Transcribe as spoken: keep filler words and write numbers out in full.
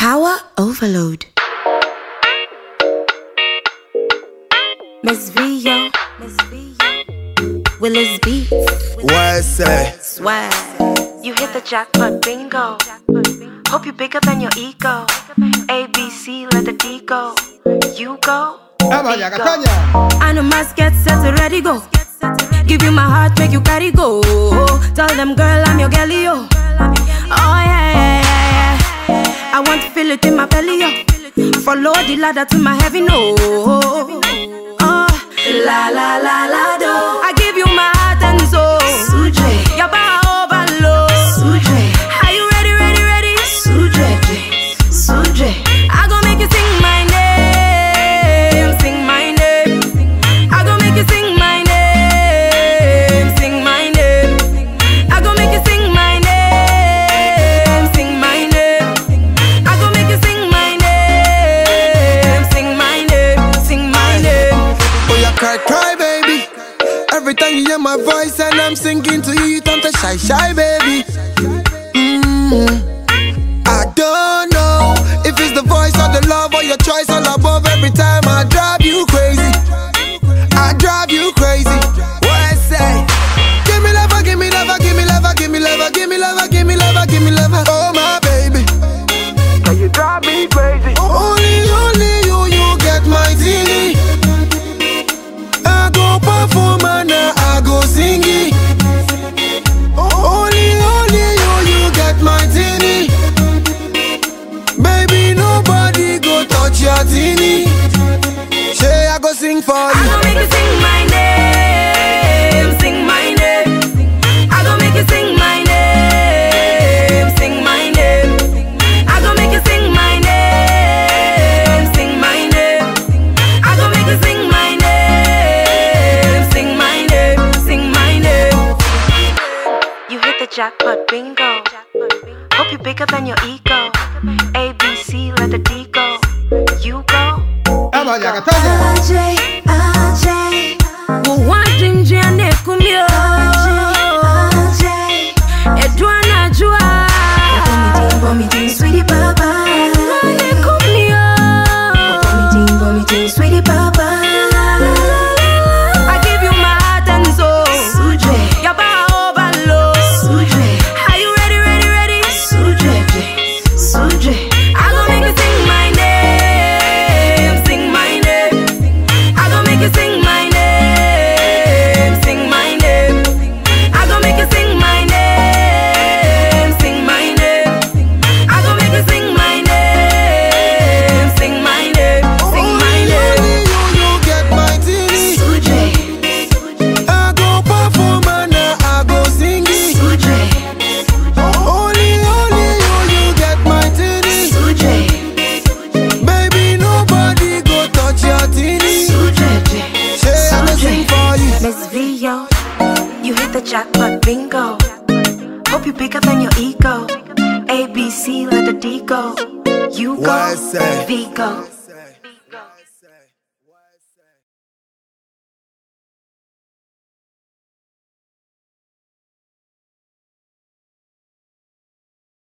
Power overload. Miss Vio, Miss Vio, Willis Beats. What say? Swag. You hit the jackpot, bingo. Hope you bigger than your ego. A B C, let the D go. You go. I know my get set to ready go. Give you my heart, make you carry go. Tell them, girl, I'm your girlie, yo. Oh yeah, yeah, yeah, yeah. I want to feel it in my belly, yo. Follow the ladder to my heaven, no. Oh, la la la la do. I give you my heart and soul. Suje, your power overload. Suje, are you ready, ready, ready? Suje, Suje, I gon' make you sing my name, sing my name. I gon' make you sing my name, sing my name. I gon' make you sing my name, sing my name. I gon' make you sing my name, sing my name, sing my name. Oh, you cry, cry, baby. Every time you hear my voice and I'm singing to you, you turn to shy, shy, baby. Mm-hmm. I don't know if it's the voice or the love or your choice all above. Every time I drive you crazy, I drive you crazy. What I say? Give me love, give me love, give me love, give me love, give me love, give me love, give me love. Oh my baby, can you drive me crazy? Only, only you, you get my zini. I go perform and I go sing it. Only, only you, you get my zini. Baby, nobody go touch your zini. Say I go sing for you. I gon' make you sing my name, sing my name. I gon' make you sing my name, sing my name. I gon' make you sing my name, sing my name. I gon' make you sing my name, sing my name, sing my name. You hit the jackpot, bingo. Hope you bigger than your ego. A B C, let the D go. You go. Ajay, Ajay, Wajin Jane Kumyo. Ajay, Edwana Jua. Vomiting, sweetie papa. Kumyo. Vomiting, vomiting, sweetie papa. I give you my heart and soul. Suje, your power overload. Suje, are you ready, ready, ready? Suje, Suje, I gon' make you sing my name, sing my name. I gon' make you sing my name, sing my name. I gon' make you sing my name, sing my name. I gon' make you sing my name, sing my name, sing my name. Only you, you get my zini. Suje, I go perform and I go sing it. Suje, Only, only you, you get my zini. Suje, Baby, nobody go touch your zini. Suje, Say I go sing for you. Miss Vio, you hit the jackpot, bingo. Hope you bigger than your ego. A B C, let the D go. You What I go, say? Vigo.